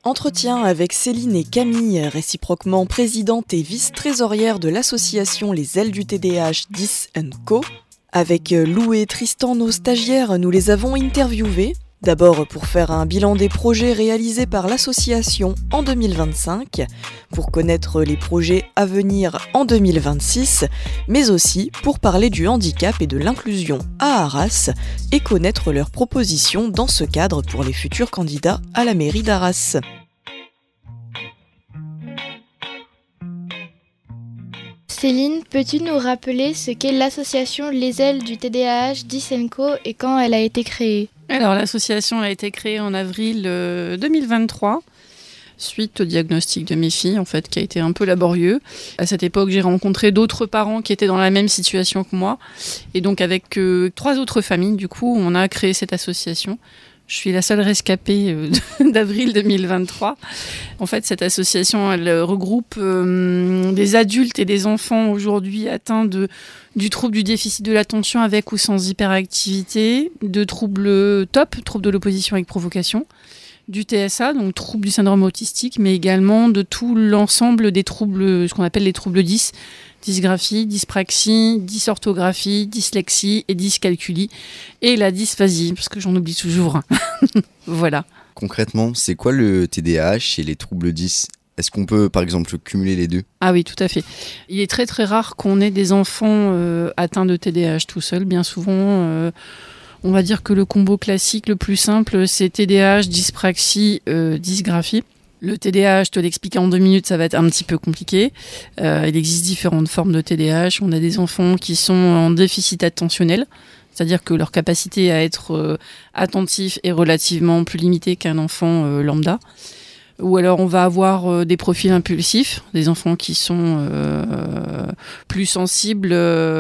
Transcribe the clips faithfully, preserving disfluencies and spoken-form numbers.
Entretien avec Céline et Camille, réciproquement présidente et vice-trésorière de l'association Les Ailes du T D A H dix and Co. Avec Lou et Tristan, nos stagiaires, nous les avons interviewés. D'abord pour faire un bilan des projets réalisés par l'association en deux mille vingt-cinq, pour connaître les projets à venir en deux mille vingt-six, mais aussi pour parler du handicap et de l'inclusion à Arras et connaître leurs propositions dans ce cadre pour les futurs candidats à la mairie d'Arras. Céline, peux-tu nous rappeler ce qu'est l'association Les Ailes du T D A H dix and Co et quand elle a été créée ? Alors, l'association a été créée en avril deux mille vingt-trois, suite au diagnostic de mes filles, en fait, qui a été un peu laborieux. À cette époque, j'ai rencontré d'autres parents qui étaient dans la même situation que moi. Et donc, avec euh, trois autres familles, du coup, on a créé cette association. Je suis la seule rescapée euh, d'avril deux mille vingt-trois. En fait, cette association, elle regroupe euh, des adultes et des enfants aujourd'hui atteints de, du trouble du déficit de l'attention avec ou sans hyperactivité, de troubles T O P, trouble de l'opposition avec provocation, du T S A, donc trouble du syndrome autistique, mais également de tout l'ensemble des troubles, ce qu'on appelle les troubles dys, dysgraphie, dyspraxie, dysorthographie, dyslexie et dyscalculie, et la dysphasie, parce que j'en oublie toujours. Voilà. Concrètement, c'est quoi le T D A H et les troubles dys ? Est-ce qu'on peut, par exemple, cumuler les deux ? Ah oui, tout à fait. Il est très très rare qu'on ait des enfants euh, atteints de T D A H tout seuls. Bien souvent, euh, on va dire que le combo classique le plus simple, c'est T D A H, dyspraxie, euh, dysgraphie. Le T D A H, je te l'explique en deux minutes, ça va être un petit peu compliqué. Euh, il existe différentes formes de T D A H. On a des enfants qui sont en déficit attentionnel, c'est-à-dire que leur capacité à être euh, attentif est relativement plus limitée qu'un enfant euh, lambda. Ou alors on va avoir euh, des profils impulsifs, des enfants qui sont euh, plus sensibles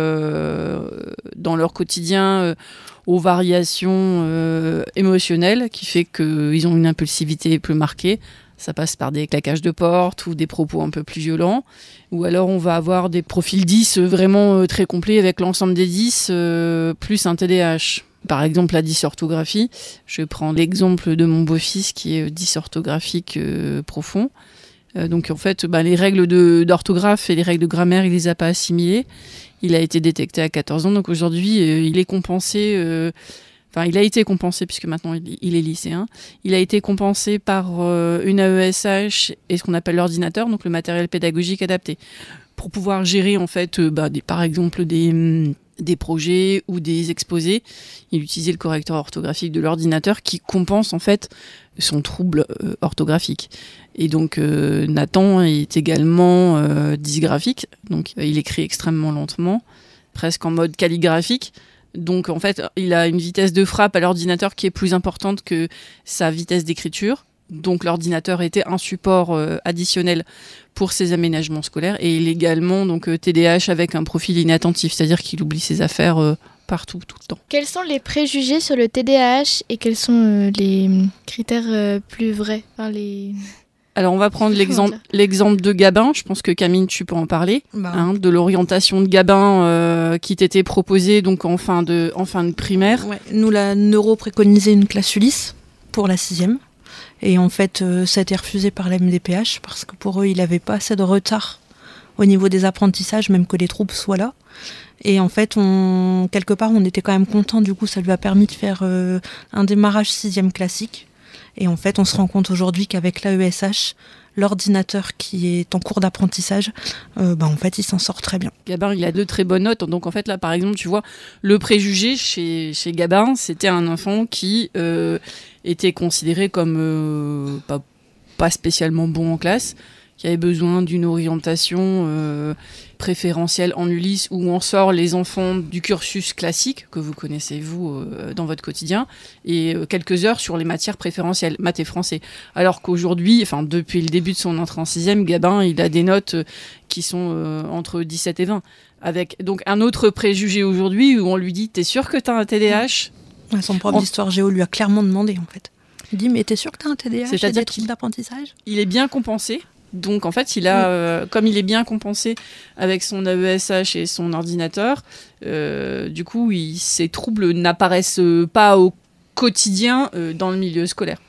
euh, dans leur quotidien euh, aux variations euh, émotionnelles, qui fait qu'ils ont une impulsivité plus marquée. Ça passe par des claquages de porte ou des propos un peu plus violents. Ou alors on va avoir des profils dys vraiment euh, très complets avec l'ensemble des dys euh, plus un T D A H. Par exemple, la dysorthographie. Je prends l'exemple de mon beau-fils qui est dysorthographique euh, profond. Euh, donc en fait, bah, les règles de, d'orthographe et les règles de grammaire, il les a pas assimilées. Il a été détecté à quatorze ans, donc aujourd'hui, euh, il est compensé... Euh, Enfin, il a été compensé, puisque maintenant il, il est lycéen, il a été compensé par euh, une A E S H et ce qu'on appelle l'ordinateur, donc le matériel pédagogique adapté, pour pouvoir gérer en fait, euh, bah, des, par exemple des, des projets ou des exposés. Il utilisait le correcteur orthographique de l'ordinateur qui compense en fait son trouble euh, orthographique. Et donc euh, Nathan est également euh, dysgraphique, donc euh, il écrit extrêmement lentement, presque en mode calligraphique. Donc en fait, il a une vitesse de frappe à l'ordinateur qui est plus importante que sa vitesse d'écriture. Donc l'ordinateur était un support euh, additionnel pour ses aménagements scolaires. Et il est également donc, euh, T D A H avec un profil inattentif, c'est-à-dire qu'il oublie ses affaires euh, partout, tout le temps. Quels sont les préjugés sur le T D A H et quels sont euh, les critères euh, plus vrais, enfin, les... Alors, on va prendre l'exemple, l'exemple de Gabin. Je pense que Camille, tu peux en parler. Bah. Hein, de l'orientation de Gabin euh, qui t'était proposée donc, en, fin de, en fin de primaire. Ouais. Nous, la neuro préconisait une classe Ulysse pour la sixième. Et en fait, euh, ça a été refusé par la M D P H parce que pour eux, il n'avait pas assez de retard au niveau des apprentissages, même que les troupes soient là. Et en fait, on, quelque part, on était quand même contents. Du coup, ça lui a permis de faire euh, un démarrage sixième classique. Et en fait, on se rend compte aujourd'hui qu'avec l'A E S H, l'ordinateur qui est en cours d'apprentissage, euh, bah en fait, il s'en sort très bien. Gabin, il a de très bonnes notes. Donc en fait, là, par exemple, tu vois, le préjugé chez, chez Gabin, c'était un enfant qui euh, était considéré comme euh, pas, pas spécialement bon en classe, qui avait besoin d'une orientation euh, préférentielle en Ulysse, où on sort les enfants du cursus classique, que vous connaissez, vous, euh, dans votre quotidien, et euh, quelques heures sur les matières préférentielles, maths et français. Alors qu'aujourd'hui, enfin, depuis le début de son entrée en sixième, Gabin, il a des notes euh, qui sont euh, entre dix-sept et vingt. Avec donc un autre préjugé aujourd'hui, où on lui dit « T'es sûr que t'as un T D A H ?» Ouais, son prof on... d'histoire géo lui a clairement demandé, en fait. Il dit « Mais t'es sûr que t'as un T D A H ?» C'est-à-dire des troubles d'apprentissage. Il est bien compensé. Donc en fait, il a, euh, comme il est bien compensé avec son A E S H et son ordinateur, euh, du coup, il, ces troubles n'apparaissent pas au quotidien euh, dans le milieu scolaire.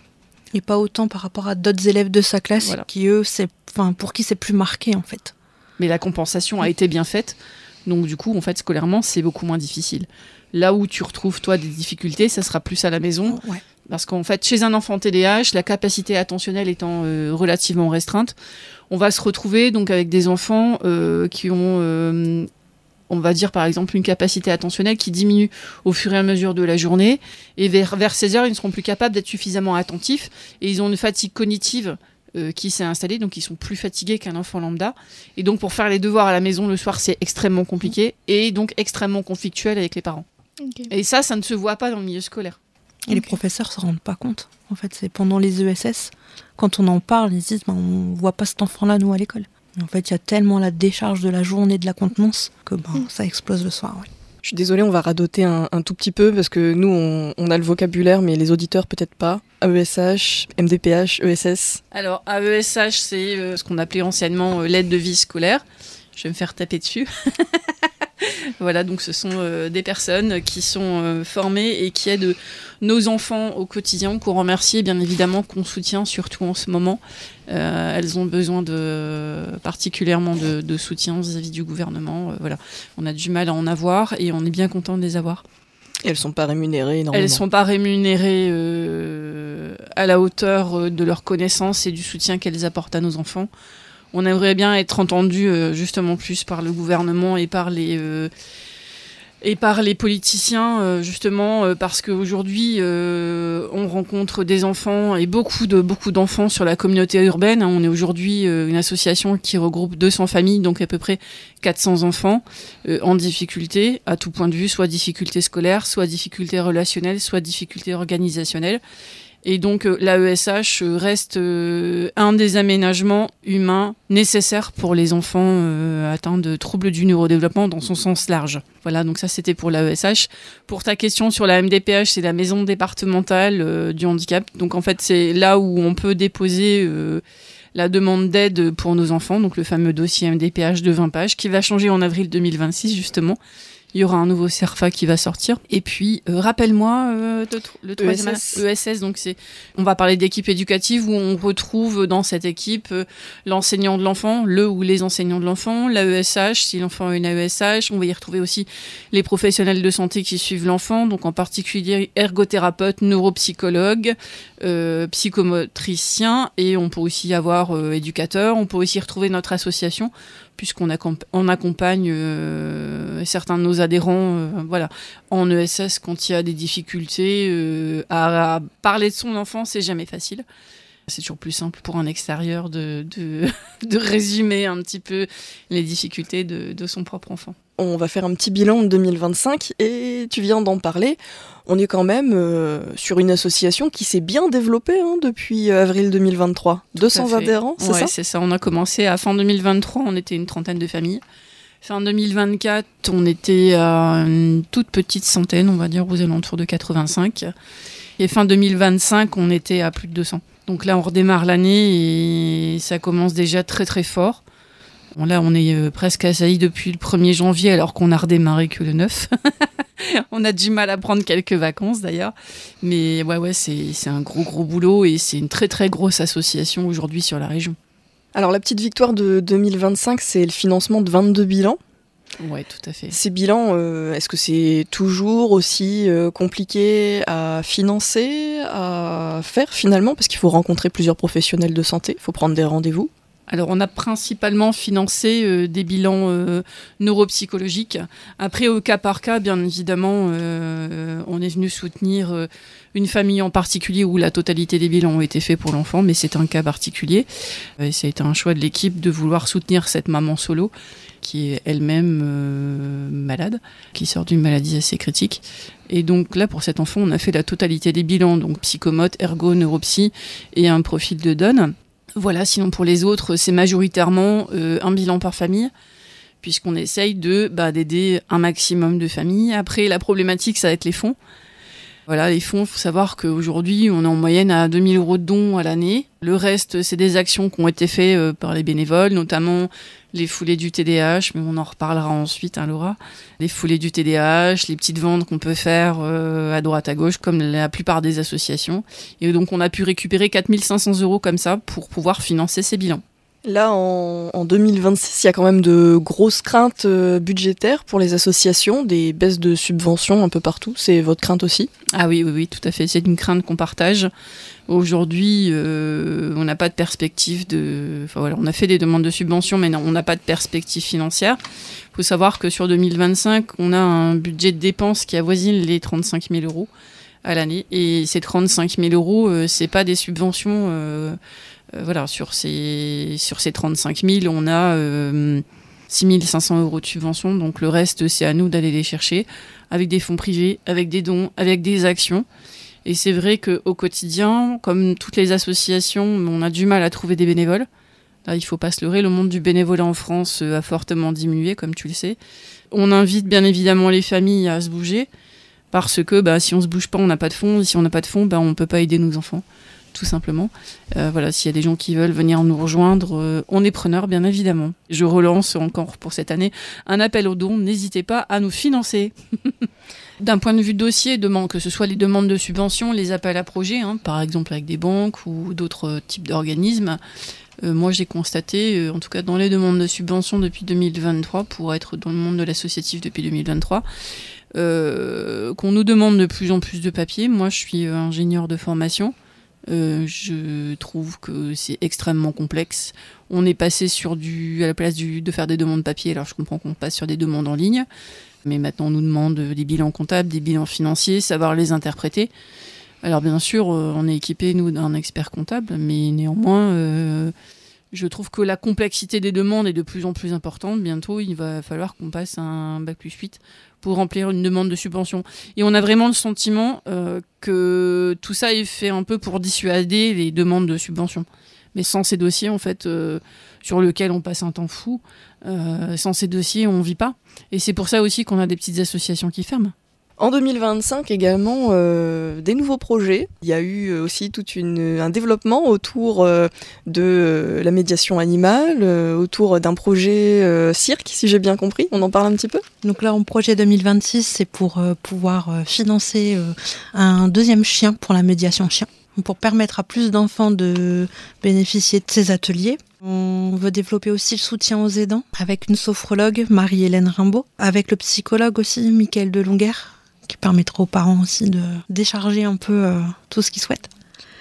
Et pas autant par rapport à d'autres élèves de sa classe Voilà. qui, eux, c'est, enfin, pour qui c'est plus marqué, en fait. Mais la compensation a été bien faite. Donc, du coup, en fait, scolairement, c'est beaucoup moins difficile. Là où tu retrouves, toi, des difficultés, ça sera plus à la maison. Ouais. Parce qu'en fait, chez un enfant T D A H, la capacité attentionnelle étant euh, relativement restreinte, on va se retrouver donc avec des enfants euh, qui ont, euh, on va dire par exemple, une capacité attentionnelle qui diminue au fur et à mesure de la journée. Et vers, vers seize heures, ils ne seront plus capables d'être suffisamment attentifs. Et ils ont une fatigue cognitive euh, qui s'est installée, donc ils sont plus fatigués qu'un enfant lambda. Et donc pour faire les devoirs à la maison le soir, c'est extrêmement compliqué et donc extrêmement conflictuel avec les parents. Okay. Et ça, ça ne se voit pas dans le milieu scolaire. Et okay. Les professeurs se rendent pas compte. En fait, c'est pendant les E S S, quand on en parle, ils disent bah, on voit pas cet enfant-là, nous, à l'école. Et en fait, il y a tellement la décharge de la journée de la contenance que bah, mmh. ça explose le soir. Ouais. Je suis désolée, on va radoter un, un tout petit peu parce que nous, on, on a le vocabulaire, mais les auditeurs, peut-être pas. A E S H, M D P H, E S S. Alors, A E S H, c'est euh, ce qu'on appelait anciennement euh, l'aide de vie scolaire. Je vais me faire taper dessus. Voilà, donc ce sont euh, des personnes qui sont euh, formées et qui aident nos enfants au quotidien, qu'on remercie bien évidemment, qu'on soutient surtout en ce moment. Euh, elles ont besoin de, particulièrement de, de soutien vis-à-vis du gouvernement. Euh, voilà. On a du mal à en avoir et on est bien content de les avoir. Et elles ne sont pas rémunérées énormément. Elles ne sont pas rémunérées euh, à la hauteur de leurs connaissances et du soutien qu'elles apportent à nos enfants. On aimerait bien être entendu euh, justement plus par le gouvernement et par les, euh, et par les politiciens, euh, justement, euh, parce qu'aujourd'hui, euh, on rencontre des enfants et beaucoup, de, beaucoup d'enfants sur la communauté urbaine. On est aujourd'hui euh, une association qui regroupe deux cents familles, donc à peu près quatre cents enfants euh, en difficulté, à tout point de vue, soit difficulté scolaire, soit difficulté relationnelle, soit difficulté organisationnelle. Et donc euh, l'A E S H reste euh, un des aménagements humains nécessaires pour les enfants euh, atteints de troubles du neurodéveloppement dans son sens large. Voilà, donc ça c'était pour l'A E S H. Pour ta question sur la M D P H, c'est la maison départementale euh, du handicap. Donc en fait c'est là où on peut déposer euh, la demande d'aide pour nos enfants, donc le fameux dossier M D P H de vingt pages qui va changer en avril deux mille vingt-six justement. Il y aura un nouveau CERFA qui va sortir. Et puis, euh, rappelle-moi, euh, le troisième E S S. E S S, donc c'est, on va parler d'équipe éducative où on retrouve dans cette équipe euh, l'enseignant de l'enfant, le ou les enseignants de l'enfant, l'A E S H, si l'enfant a une A E S H. On va y retrouver aussi les professionnels de santé qui suivent l'enfant, donc en particulier ergothérapeutes, neuropsychologues, euh, psychomotriciens, et on peut aussi avoir euh, éducateurs. On peut aussi retrouver notre association, puisqu'on accomp- on accompagne euh, certains de nos adhérents euh, voilà, en E S S quand il y a des difficultés. Euh, à, à parler de son enfant, c'est jamais facile. C'est toujours plus simple pour un extérieur de, de, de résumer un petit peu les difficultés de, de son propre enfant. On va faire un petit bilan de deux mille vingt-cinq et tu viens d'en parler. On est quand même euh, sur une association qui s'est bien développée hein, depuis avril deux mille vingt-trois. deux cents adhérents, c'est ouais, ça ? C'est ça, on a commencé à fin deux mille vingt-trois, on était une trentaine de familles. Fin deux mille vingt-quatre, on était à une toute petite centaine, on va dire aux alentours de quatre-vingt-cinq. Et fin deux mille vingt-cinq, on était à plus de deux cents. Donc là, on redémarre l'année et ça commence déjà très très fort. Bon, là, on est euh, presque assaillis depuis le premier janvier alors qu'on a redémarré que le neuf. On a du mal à prendre quelques vacances d'ailleurs. Mais ouais, ouais, c'est, c'est un gros gros boulot et c'est une très très grosse association aujourd'hui sur la région. Alors la petite victoire de deux mille vingt-cinq, c'est le financement de vingt-deux bilans. Ouais, tout à fait. Ces bilans, euh, est-ce que c'est toujours aussi euh, compliqué à financer, à faire finalement ? Parce qu'il faut rencontrer plusieurs professionnels de santé, il faut prendre des rendez-vous. Alors, on a principalement financé euh, des bilans euh, neuropsychologiques. Après, au cas par cas, bien évidemment, euh, on est venu soutenir euh, une famille en particulier où la totalité des bilans ont été faits pour l'enfant, mais c'est un cas particulier. Et ça a été un choix de l'équipe de vouloir soutenir cette maman solo qui est elle-même euh, malade, qui sort d'une maladie assez critique. Et donc là, pour cet enfant, on a fait la totalité des bilans, donc psychomote, ergo, neuropsy et un profil de donne. Voilà, sinon pour les autres, c'est majoritairement euh, un bilan par famille, puisqu'on essaye de, bah, d'aider un maximum de familles. Après, la problématique, ça va être les fonds. Voilà, les fonds, il faut savoir qu'aujourd'hui, on est en moyenne à deux mille euros de dons à l'année. Le reste, c'est des actions qui ont été faites euh, par les bénévoles, notamment les foulées du T D A H, mais on en reparlera ensuite, hein, Laura. Les foulées du T D A H, les petites ventes qu'on peut faire euh, à droite, à gauche, comme la plupart des associations. Et donc, on a pu récupérer quatre mille cinq cents euros comme ça pour pouvoir financer ces bilans. Là, en, en deux mille vingt-six, il y a quand même de grosses craintes euh, budgétaires pour les associations, des baisses de subventions un peu partout. C'est votre crainte aussi ? Ah oui, oui, oui, tout à fait. C'est une crainte qu'on partage. Aujourd'hui, euh, on n'a pas de perspective de... Enfin voilà, on a fait des demandes de subventions, mais non, on n'a pas de perspective financière. Il faut savoir que sur deux mille vingt-cinq, on a un budget de dépenses qui avoisine les trente-cinq mille euros à l'année. Et ces trente-cinq mille euros, euh, c'est pas des subventions... Euh, Euh, voilà, sur ces, sur ces trente-cinq mille, on a euh, six mille cinq cents euros de subvention. Donc le reste, c'est à nous d'aller les chercher avec des fonds privés, avec des dons, avec des actions. Et c'est vrai qu'au quotidien, comme toutes les associations, on a du mal à trouver des bénévoles. Là, il ne faut pas se leurrer, le monde du bénévolat en France a fortement diminué, comme tu le sais. On invite bien évidemment les familles à se bouger parce que bah, si on ne se bouge pas, on n'a pas de fonds. Et si on n'a pas de fonds, bah, on ne peut pas aider nos enfants. Tout simplement. Euh, voilà, s'il y a des gens qui veulent venir nous rejoindre, euh, on est preneurs, bien évidemment. Je relance encore pour cette année un appel aux dons. N'hésitez pas à nous financer. D'un point de vue dossier, demande, que ce soit les demandes de subventions, les appels à projets, hein, par exemple avec des banques ou d'autres types d'organismes, euh, moi j'ai constaté, euh, en tout cas dans les demandes de subventions depuis deux mille vingt-trois, pour être dans le monde de l'associatif depuis deux mille vingt-trois, euh, qu'on nous demande de plus en plus de papiers. Moi je suis euh, ingénieur de formation. Euh, je trouve que c'est extrêmement complexe. On est passé sur du, à la place du, de faire des demandes papier, alors je comprends qu'on passe sur des demandes en ligne, mais maintenant on nous demande des bilans comptables, des bilans financiers, savoir les interpréter. Alors bien sûr, euh, on est équipé, nous, d'un expert comptable, mais néanmoins, euh, je trouve que la complexité des demandes est de plus en plus importante. Bientôt, il va falloir qu'on passe un bac plus huit pour remplir une demande de subvention. Et on a vraiment le sentiment euh, que tout ça est fait un peu pour dissuader les demandes de subvention. Mais sans ces dossiers, en fait, euh, sur lesquels on passe un temps fou, euh, sans ces dossiers, on ne vit pas. Et c'est pour ça aussi qu'on a des petites associations qui ferment. En deux mille vingt-cinq également, euh, des nouveaux projets. Il y a eu aussi tout une, un développement autour euh, de euh, la médiation animale, euh, autour d'un projet euh, cirque, si j'ai bien compris. On en parle un petit peu ? Donc là, en projet deux mille vingt-six, c'est pour euh, pouvoir euh, financer euh, un deuxième chien pour la médiation chien, pour permettre à plus d'enfants de bénéficier de ces ateliers. On veut développer aussi le soutien aux aidants avec une sophrologue, Marie-Hélène Rimbaud, avec le psychologue aussi, Mickaël Delonguère, qui permettra aux parents aussi de décharger un peu euh, tout ce qu'ils souhaitent.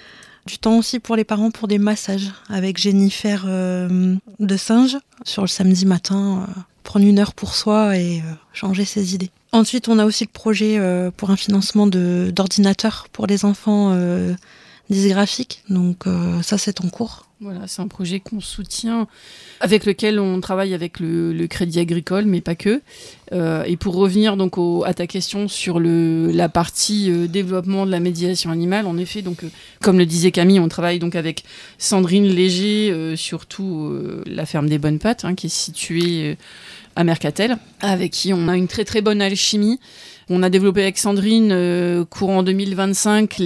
Du temps aussi pour les parents pour des massages avec Jennifer euh, de Singe sur le samedi matin, euh, prendre une heure pour soi et euh, changer ses idées. Ensuite, on a aussi le projet euh, pour un financement de, d'ordinateurs pour les enfants euh, dysgraphiques. Donc euh, ça, c'est en cours. Voilà, c'est un projet qu'on soutient, avec lequel on travaille avec le, le Crédit Agricole, mais pas que. Euh, et pour revenir donc au, à ta question sur le, la partie euh, développement de la médiation animale, en effet, donc euh, comme le disait Camille, on travaille donc avec Sandrine Léger, euh, surtout euh, la ferme des Bonnes Pattes, hein, qui est située euh, à Mercatel, avec qui on a une très très bonne alchimie. On a développé avec Sandrine, euh, courant deux mille vingt-cinq,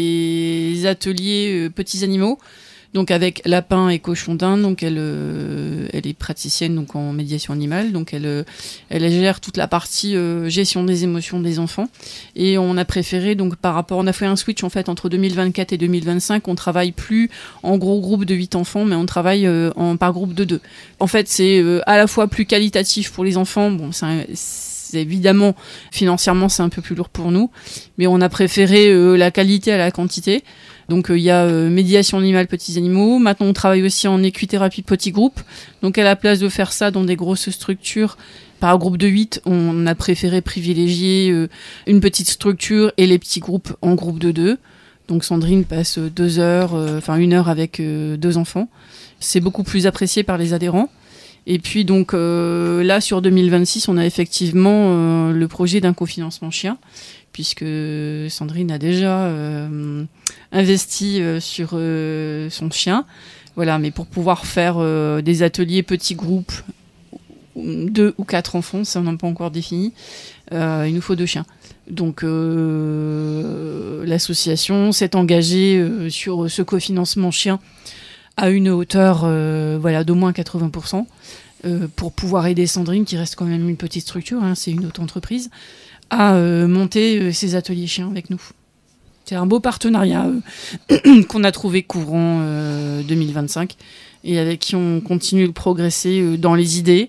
les ateliers euh, petits animaux. Donc avec lapin et cochon d'Inde, donc elle, euh, elle est praticienne donc en médiation animale, donc elle, euh, elle gère toute la partie euh, gestion des émotions des enfants. Et on a préféré donc par rapport, on a fait un switch en fait entre deux mille vingt-quatre et deux mille vingt-cinq. On travaille plus en gros groupe de huit enfants, mais on travaille euh, en par groupe de deux. En fait, c'est euh, à la fois plus qualitatif pour les enfants. Bon, c'est, un, c'est évidemment financièrement c'est un peu plus lourd pour nous, mais on a préféré euh, la qualité à la quantité. Donc il euh, y a euh, médiation animale petits animaux. Maintenant on travaille aussi en équithérapie petits groupes. Donc à la place de faire ça dans des grosses structures par groupe de huit, on a préféré privilégier euh, une petite structure et les petits groupes en groupe de deux. Donc Sandrine passe deux heures, enfin euh, une heure avec euh, deux enfants. C'est beaucoup plus apprécié par les adhérents. Et puis donc euh, là sur deux mille vingt-six, on a effectivement euh, le projet d'un cofinancement chien, puisque Sandrine a déjà euh, investi euh, sur euh, son chien. Voilà, mais pour pouvoir faire euh, des ateliers petits groupes deux ou quatre enfants, ça on n'a pas encore défini, euh, il nous faut deux chiens. Donc euh, l'association s'est engagée euh, sur ce cofinancement chien à une hauteur euh, voilà, d'au moins quatre-vingts pour cent euh, pour pouvoir aider Sandrine, qui reste quand même une petite structure, hein, c'est une auto-entreprise, à euh, monter euh, ses ateliers chiens avec nous. C'est un beau partenariat euh, qu'on a trouvé courant euh, deux mille vingt-cinq et avec qui on continue de progresser euh, dans les idées,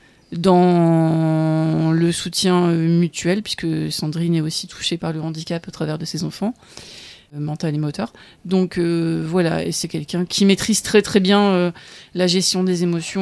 dans le soutien euh, mutuel, puisque Sandrine est aussi touchée par le handicap à travers de ses enfants, euh, mental et moteur. Donc euh, voilà, et c'est quelqu'un qui maîtrise très très bien euh, la gestion des émotions.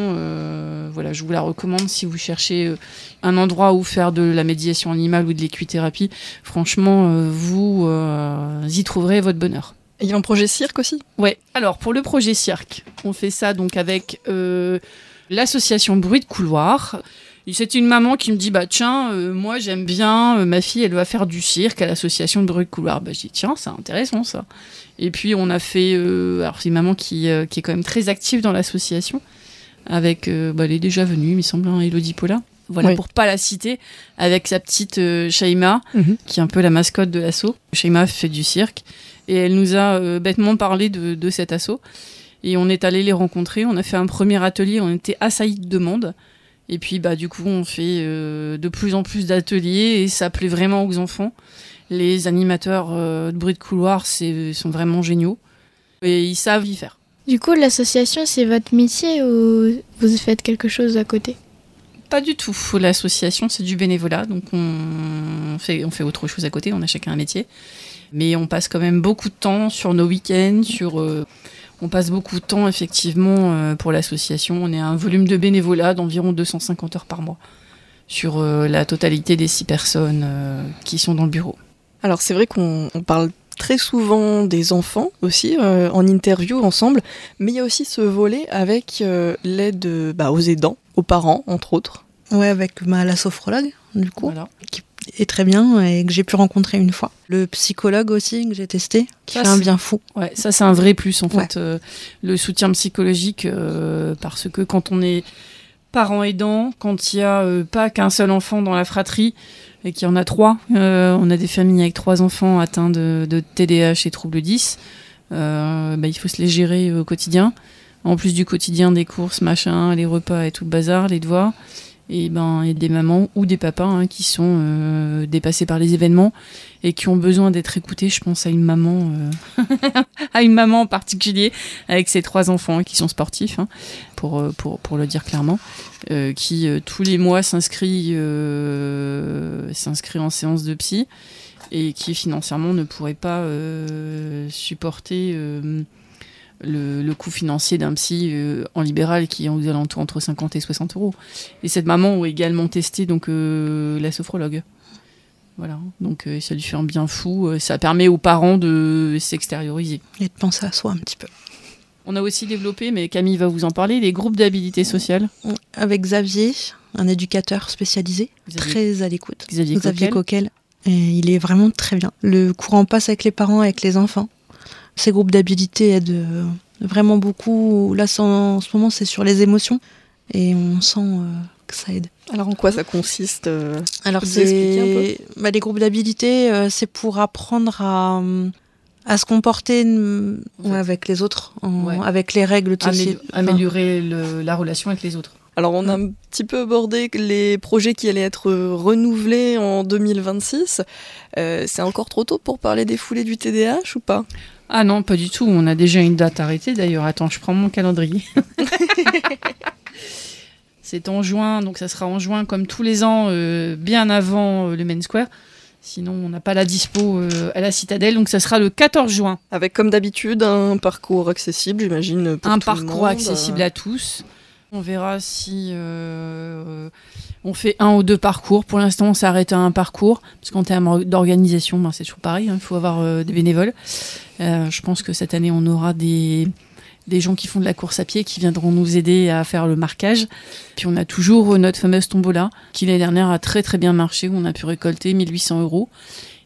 Euh, voilà, je vous la recommande si vous cherchez euh, un endroit où faire de la médiation animale ou de l'équithérapie. Franchement, euh, vous euh, y trouverez votre bonheur. Il y a un projet cirque aussi ? Ouais, alors pour le projet cirque, on fait ça donc avec... Euh, l'association Bruit de couloir. C'est une maman qui me dit bah tiens, euh, moi j'aime bien, euh, ma fille elle va faire du cirque à l'association de Bruit de couloir. Bah je dis tiens, c'est intéressant ça. Et puis on a fait, euh, alors c'est une maman qui, euh, qui est quand même très active dans l'association, avec, euh, bah, elle est déjà venue, il me semble, hein, Élodie Paula. Voilà, oui. Pour pas la citer, avec sa petite euh, Shaima, mm-hmm. qui est un peu la mascotte de l'asso. Shaima fait du cirque et elle nous a euh, bêtement parlé de, de cet asso. Et on est allé les rencontrer, on a fait un premier atelier, on était assaillis de demandes. Et puis bah, du coup, on fait euh, de plus en plus d'ateliers et ça plaît vraiment aux enfants. Les animateurs euh, de Bruit de couloir c'est, sont vraiment géniaux et ils savent y faire. Du coup, l'association, c'est votre métier ou vous faites quelque chose à côté ? Pas du tout. L'association, c'est du bénévolat, donc on fait, on fait autre chose à côté, on a chacun un métier. Mais on passe quand même beaucoup de temps sur nos week-ends, sur... Euh, On passe beaucoup de temps, effectivement, euh, pour l'association. On est à un volume de bénévolat d'environ deux cent cinquante heures par mois sur euh, la totalité des six personnes euh, qui sont dans le bureau. Alors, c'est vrai qu'on on parle très souvent des enfants aussi, euh, en interview ensemble, mais il y a aussi ce volet avec euh, l'aide bah, aux aidants, aux parents, entre autres. Ouais, avec bah, la sophrologue, du coup, voilà. qui est très bien et que j'ai pu rencontrer une fois. Le psychologue aussi, que j'ai testé, qui ça, fait un bien fou. Ouais, ça, c'est un vrai plus, en ouais. fait. Euh, le soutien psychologique, euh, parce que quand on est parent aidant, quand il n'y a euh, pas qu'un seul enfant dans la fratrie, et qu'il y en a trois, euh, on a des familles avec trois enfants atteints de, de T D A H et troubles dys, euh, bah, il faut se les gérer au quotidien. En plus du quotidien, des courses, machin, les repas et tout le bazar, les devoirs. Et ben, il y a des mamans ou des papas hein, qui sont euh, dépassés par les événements et qui ont besoin d'être écoutés. Je pense à une maman, euh, à une maman en particulier, avec ses trois enfants qui sont sportifs, hein, pour, pour, pour le dire clairement, euh, qui euh, tous les mois s'inscrit, euh, s'inscrit en séance de psy et qui financièrement ne pourrait pas euh, supporter... Euh, Le, le coût financier d'un psy euh, en libéral qui est aux alentours entre cinquante et soixante euros. Et cette maman a également testé donc, euh, la sophrologue. Voilà. Donc euh, ça lui fait un bien fou. Ça permet aux parents de s'extérioriser. Et de penser à soi un petit peu. On a aussi développé, mais Camille va vous en parler, les groupes d'habilité sociale. Avec Xavier, un éducateur spécialisé, Xavier. Très à l'écoute. Xavier, Xavier Coquel. Coquel. Et il est vraiment très bien. Le courant passe avec les parents, avec les enfants. Ces groupes d'habilité aident euh, vraiment beaucoup. Là, en ce moment, c'est sur les émotions. Et on sent euh, que ça aide. Alors, en quoi ça consiste euh, Alors, c'est... Bah, les groupes d'habilité, euh, c'est pour apprendre à, à se comporter en fait. ouais, avec les autres, en, ouais. avec les règles de société. Améliorer le, la relation avec les autres. Alors, on a un petit peu abordé les projets qui allaient être renouvelés en deux mille vingt-six. Euh, c'est encore trop tôt pour parler des foulées du T D A H ou pas ? Ah non, pas du tout. On a déjà une date arrêtée d'ailleurs. Attends, je prends mon calendrier. C'est en juin, donc ça sera en juin comme tous les ans, euh, bien avant euh, le Main Square. Sinon, on n'a pas la dispo euh, à la Citadelle, donc ça sera le quatorze juin. Avec comme d'habitude un parcours accessible, j'imagine, pour un tout le monde. Un parcours accessible à tous. On verra si euh, on fait un ou deux parcours. Pour l'instant, on s'est arrêté à un parcours, parce qu'en termes d'organisation, ben, c'est toujours pareil, il hein, faut avoir euh, des bénévoles. Euh, je pense que cette année, on aura des, des gens qui font de la course à pied, qui viendront nous aider à faire le marquage. Puis on a toujours notre fameuse tombola, qui l'année dernière a très très bien marché, où on a pu récolter mille huit cents euros.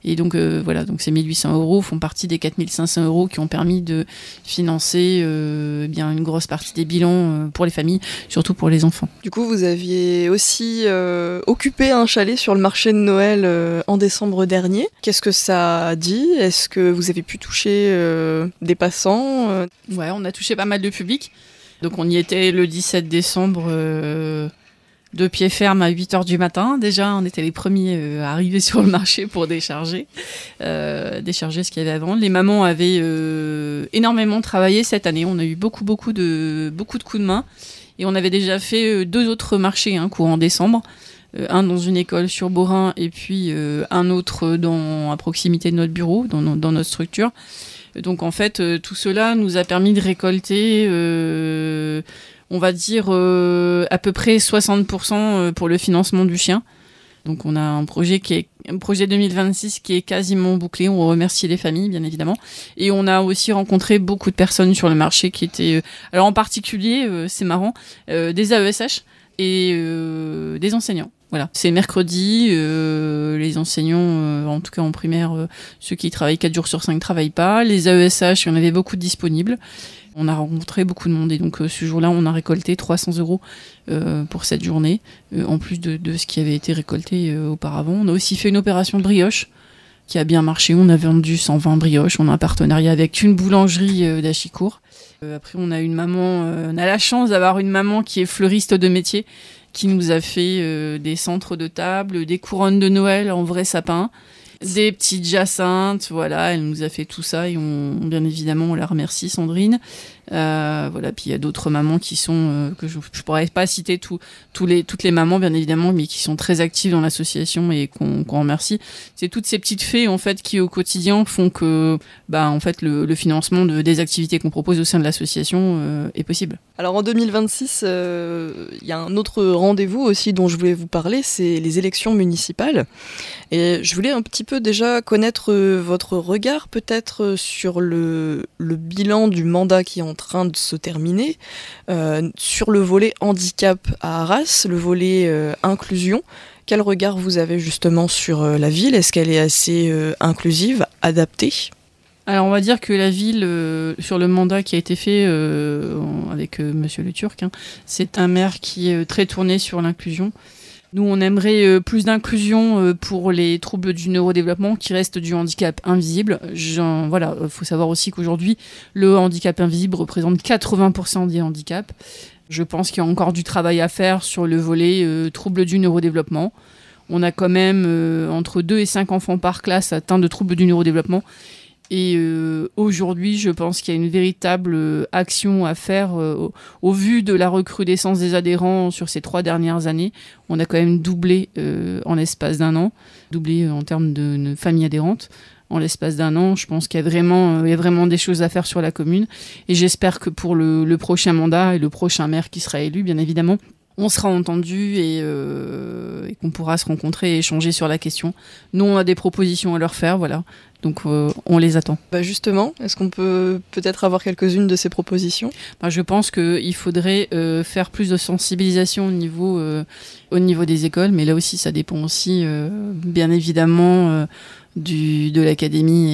Et donc euh, voilà, donc ces mille huit cents euros font partie des quatre mille cinq cents euros qui ont permis de financer euh, bien une grosse partie des bilans euh, pour les familles, surtout pour les enfants. Du coup, vous aviez aussi euh, occupé un chalet sur le marché de Noël euh, en décembre dernier. Qu'est-ce que ça a dit ? Est-ce que vous avez pu toucher euh, des passants euh... Ouais, on a touché pas mal de public. Donc on y était le dix-sept décembre euh, de pied ferme à huit heures du matin. Déjà, on était les premiers euh, à arriver sur le marché pour décharger, euh, décharger ce qu'il y avait à vendre. Les mamans avaient euh, énormément travaillé cette année. On a eu beaucoup, beaucoup de, beaucoup de coups de main. Et on avait déjà fait euh, deux autres marchés hein, courant décembre. Euh, un dans une école sur Beaurain et puis euh, un autre dans, à proximité de notre bureau, dans, dans notre structure. Donc en fait, euh, tout cela nous a permis de récolter... Euh, on va dire euh, à peu près soixante pour cent pour le financement du chien. Donc on a un projet qui est un projet deux mille vingt-six qui est quasiment bouclé. On remercie les familles bien évidemment. Et on a aussi rencontré beaucoup de personnes sur le marché qui étaient, euh, alors en particulier, euh, c'est marrant, euh, des A E S H et euh, des enseignants. Voilà, c'est mercredi, euh, les enseignants, euh, en tout cas en primaire, euh, ceux qui travaillent quatre jours sur cinq ne travaillent pas. Les A E S H, il y en avait beaucoup de disponibles. On a rencontré beaucoup de monde et donc euh, ce jour-là, on a récolté trois cents euros euh, pour cette journée, euh, en plus de, de ce qui avait été récolté euh, auparavant. On a aussi fait une opération de brioche qui a bien marché. On a vendu cent vingt brioches. On a un partenariat avec une boulangerie euh, d'Achicourt. Euh, après, on a une maman, euh, on a la chance d'avoir une maman qui est fleuriste de métier, qui nous a fait euh, des centres de table, des couronnes de Noël en vrai sapin, des petites jacinthes, voilà, elle nous a fait tout ça et on, bien évidemment on la remercie Sandrine. Euh, voilà, puis il y a d'autres mamans qui sont euh, que je, je pourrais pas citer tout, tous les toutes les mamans bien évidemment, mais qui sont très actives dans l'association et qu'on, qu'on remercie. C'est toutes ces petites fées en fait qui au quotidien font que bah en fait le, le financement de, des activités qu'on propose au sein de l'association euh, est possible. Alors en deux mille vingt-six, il euh, y a un autre rendez-vous aussi dont je voulais vous parler, c'est les élections municipales. Et je voulais un petit peu déjà connaître votre regard peut-être sur le, le bilan du mandat qui est en train de se terminer, euh, sur le volet handicap à Arras, le volet euh, inclusion. Quel regard vous avez justement sur euh, la ville ? Est-ce qu'elle est assez euh, inclusive, adaptée ? Alors on va dire que la ville, euh, sur le mandat qui a été fait euh, avec euh, Monsieur Le Turc, hein, c'est un maire qui est très tourné sur l'inclusion. Nous, on aimerait euh, plus d'inclusion euh, pour les troubles du neurodéveloppement qui restent du handicap invisible. Genre, voilà, il faut savoir aussi qu'aujourd'hui, le handicap invisible représente quatre-vingts pour cent des handicaps. Je pense qu'il y a encore du travail à faire sur le volet euh, troubles du neurodéveloppement. On a quand même euh, entre deux et cinq enfants par classe atteints de troubles du neurodéveloppement. Et euh, aujourd'hui, je pense qu'il y a une véritable euh, action à faire euh, au, au vu de la recrudescence des adhérents sur ces trois dernières années. On a quand même doublé euh, en l'espace d'un an, doublé euh, en termes de, de familles adhérentes. En l'espace d'un an, je pense qu'il y a vraiment, euh, il y a vraiment des choses à faire sur la commune. Et j'espère que pour le, le prochain mandat et le prochain maire qui sera élu, bien évidemment, on sera entendu et, euh, et qu'on pourra se rencontrer et échanger sur la question. Nous, on a des propositions à leur faire, voilà. Donc, euh, on les attend. Bah justement, est-ce qu'on peut peut-être avoir quelques-unes de ces propositions ? Bah, je pense qu'il faudrait euh, faire plus de sensibilisation au niveau, euh, au niveau des écoles, mais là aussi, ça dépend aussi, euh, bien évidemment, euh, du, de l'académie.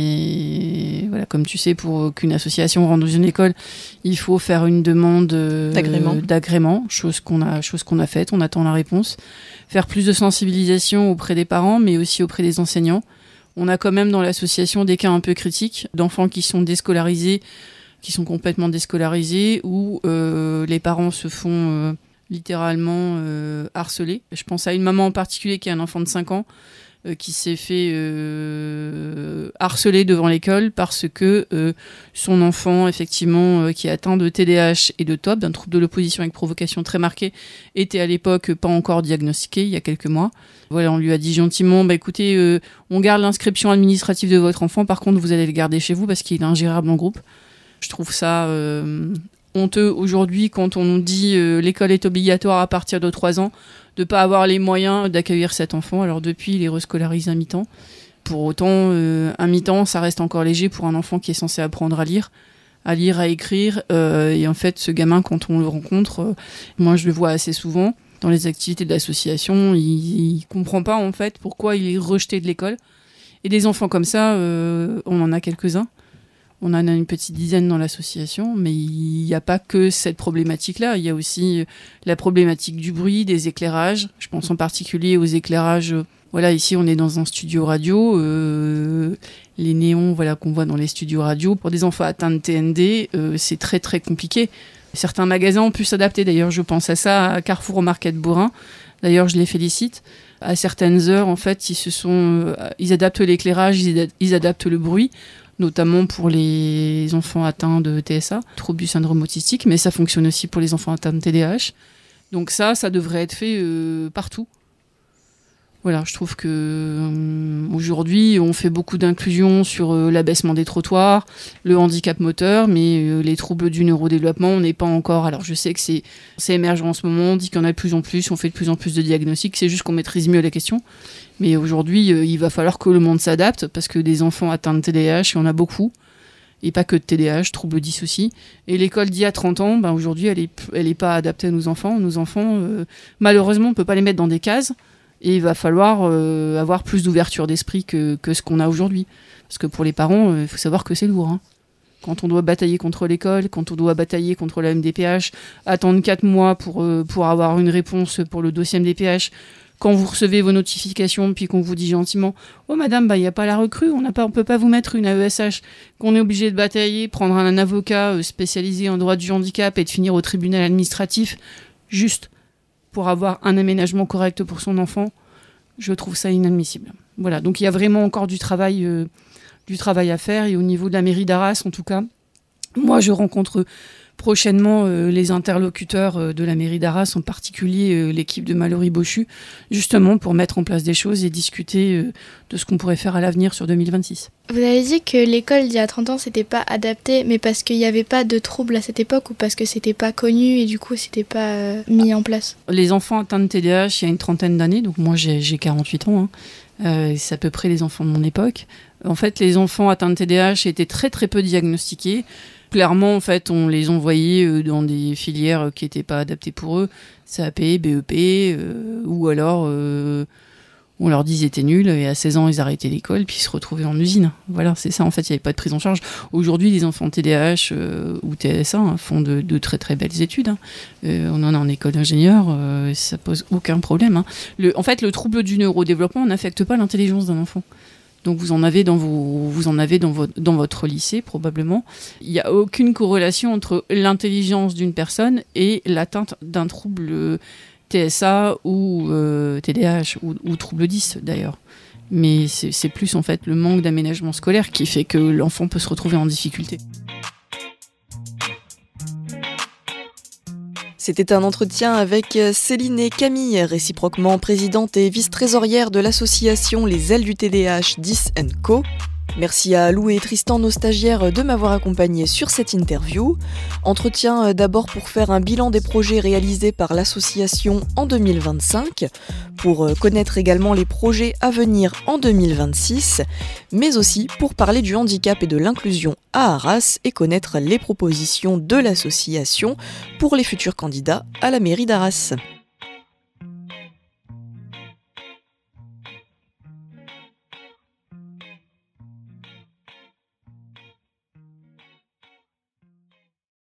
Et voilà, comme tu sais, pour qu'une association rentre dans une école, il faut faire une demande euh, d'agrément. d'agrément, chose qu'on a, chose qu'on a faite, on attend la réponse. Faire plus de sensibilisation auprès des parents, mais aussi auprès des enseignants. On a quand même dans l'association des cas un peu critiques d'enfants qui sont déscolarisés, qui sont complètement déscolarisés, où euh, les parents se font euh, littéralement euh, harceler. Je pense à une maman en particulier qui a un enfant de cinq ans, euh, qui s'est fait euh, harceler devant l'école parce que euh, son enfant, effectivement, euh, qui est atteint de T D A H et de T O P, d'un trouble de l'opposition avec provocation très marqué, était à l'époque pas encore diagnostiqué, il y a quelques mois. Voilà, on lui a dit gentiment, bah écoutez, euh, on garde l'inscription administrative de votre enfant, par contre vous allez le garder chez vous parce qu'il est ingérable en groupe. Je trouve ça euh, honteux aujourd'hui quand on nous dit euh, l'école est obligatoire à partir de trois ans, de pas avoir les moyens d'accueillir cet enfant. Alors depuis, il est rescolarisé à mi-temps. Pour autant, euh, un mi-temps, ça reste encore léger pour un enfant qui est censé apprendre à lire, à lire, à écrire. Euh, et en fait, ce gamin, quand on le rencontre, euh, moi je le vois assez souvent, dans les activités de l'association, il, il comprend pas en fait pourquoi il est rejeté de l'école. Et des enfants comme ça, euh, on en a quelques-uns. On en a une petite dizaine dans l'association, mais il n'y a pas que cette problématique-là. Il y a aussi la problématique du bruit, des éclairages. Je pense en particulier aux éclairages. Voilà, ici, on est dans un studio radio. Euh, les néons, voilà, qu'on voit dans les studios radio. Pour des enfants atteints de T N D, euh, c'est très, très compliqué. Certains magasins ont pu s'adapter. D'ailleurs, je pense à ça à Carrefour au Market Bourrin. D'ailleurs, je les félicite. À certaines heures, en fait, ils se sont, euh, ils adaptent l'éclairage, ils, ad- ils adaptent le bruit, notamment pour les enfants atteints de T S A, trouble du syndrome autistique, mais ça fonctionne aussi pour les enfants atteints de T D A H. Donc ça, ça devrait être fait euh, partout. Voilà, je trouve que euh, aujourd'hui, on fait beaucoup d'inclusion sur euh, l'abaissement des trottoirs, le handicap moteur, mais euh, les troubles du neurodéveloppement, on n'est pas encore. Alors, je sais que c'est, c'est émergent en ce moment, on dit qu'il y en a de plus en plus, on fait de plus en plus de diagnostics, c'est juste qu'on maîtrise mieux la question. Mais aujourd'hui, euh, il va falloir que le monde s'adapte, parce que des enfants atteints de T D A H, il y en a beaucoup, et pas que de T D A H, troubles dys aussi. Et l'école d'il y a trente ans, ben, aujourd'hui, elle n'est elle est pas adaptée à nos enfants. Nos enfants, euh, malheureusement, on ne peut pas les mettre dans des cases. Et il va falloir euh, avoir plus d'ouverture d'esprit que, que ce qu'on a aujourd'hui. Parce que pour les parents, il euh, faut savoir que c'est lourd. Hein. Quand on doit batailler contre l'école, quand on doit batailler contre la M D P H, attendre quatre mois pour, euh, pour avoir une réponse pour le dossier M D P H, quand vous recevez vos notifications, puis qu'on vous dit gentiment « Oh madame, bah, y a pas la recrue, on ne peut pas vous mettre une A E S H », qu'on est obligé de batailler, prendre un avocat euh, spécialisé en droit du handicap et de finir au tribunal administratif, juste pour avoir un aménagement correct pour son enfant, je trouve ça inadmissible. Voilà, donc il y a vraiment encore du travail, euh, du travail à faire. Et au niveau de la mairie d'Arras, en tout cas, moi je rencontre prochainement euh, les interlocuteurs euh, de la mairie d'Arras, en particulier euh, l'équipe de Mallory Bochu, justement pour mettre en place des choses et discuter euh, de ce qu'on pourrait faire à l'avenir sur deux mille vingt-six. Vous avez dit que l'école d'il y a trente ans, c'était pas adapté, mais parce qu'il n'y avait pas de troubles à cette époque ou parce que c'était pas connu et du coup, c'était pas euh, mis en place? Les enfants atteints de T D A H, il y a une trentaine d'années, donc moi j'ai, j'ai quarante-huit ans, hein. euh, c'est à peu près les enfants de mon époque. En fait, les enfants atteints de T D A H étaient très très peu diagnostiqués. Clairement, en fait, on les envoyait dans des filières qui n'étaient pas adaptées pour eux, C A P, B E P, euh, ou alors euh, on leur disait t'es nul, et à seize ans, ils arrêtaient l'école, puis ils se retrouvaient en usine. Voilà, c'est ça, en fait, il n'y avait pas de prise en charge. Aujourd'hui, les enfants T D A H euh, ou T S A hein, font de, de très très belles études. Hein. Euh, on en a en école d'ingénieur, euh, ça pose aucun problème. Hein. Le, en fait, le trouble du neurodéveloppement n'affecte pas l'intelligence d'un enfant. Donc vous en avez dans vos, vous en avez dans votre, dans votre lycée probablement. Il n'y a aucune corrélation entre l'intelligence d'une personne et l'atteinte d'un trouble T S A ou euh, T D A H ou, ou trouble dys d'ailleurs. Mais c'est, c'est plus en fait le manque d'aménagement scolaire qui fait que l'enfant peut se retrouver en difficulté. C'était un entretien avec Céline et Camille, réciproquement présidente et vice-trésorière de l'association Les Ailes du T D A H dys and Co. Merci à Lou et Tristan, nos stagiaires, de m'avoir accompagné sur cette interview. Entretien d'abord pour faire un bilan des projets réalisés par l'association en deux mille vingt-cinq, pour connaître également les projets à venir en deux mille vingt-six, mais aussi pour parler du handicap et de l'inclusion à Arras et connaître les propositions de l'association pour les futurs candidats à la mairie d'Arras.